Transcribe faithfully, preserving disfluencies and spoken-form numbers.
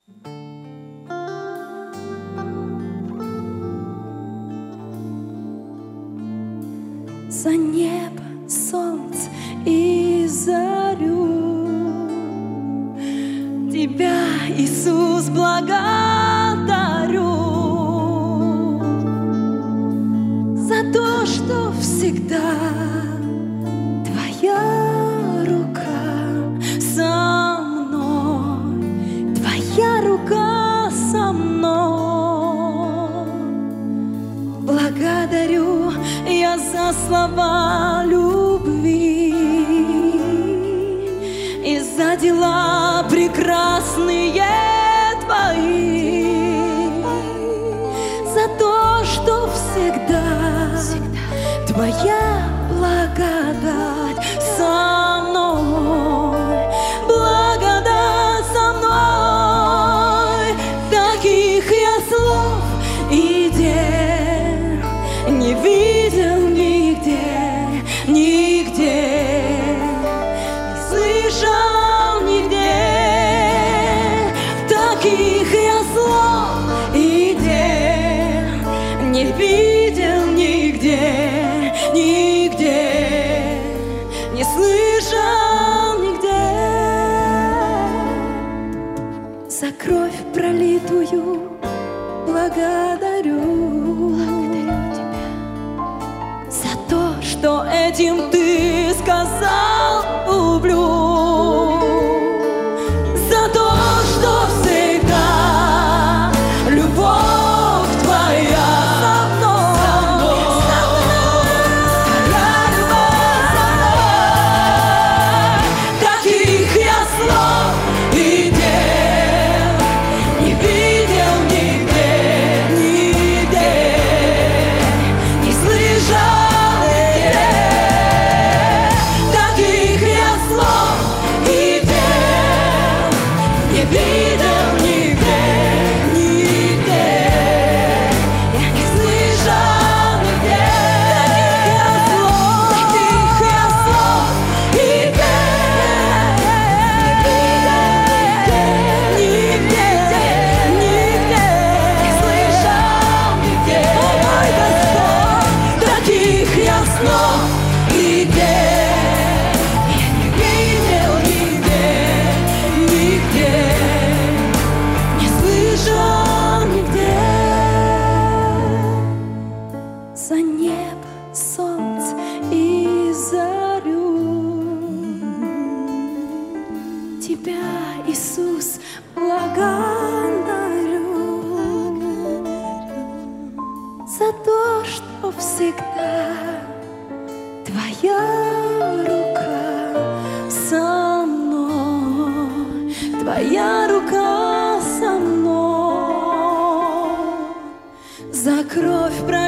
За небо, солнце и зарю Тебя, Иисус, благодарю за то, что всегда Твоя рука со мной, Твоя рука со мной. Благодарю я за слова любви и за дела прекрасные Твои, за то, что всегда, всегда Твоя благодать со мной, благодать со мной. Таких я слов и дел не видел нигде, нигде, не слышал нигде. Таких я слов и дел не видел нигде, нигде, не слышал нигде. За кровь пролитую благодарю, что этим Ты сказал люблю, за то, что всегда любовь Твоя со мной, Твоя любовь со мной. Таких я слов и дел не видел нигде, нигде, не слышал. За небо, солнце и зарю Тебя, Иисус, благодарю за то, что всегда Твоя рука со мной, Твоя рука со мной. За кровь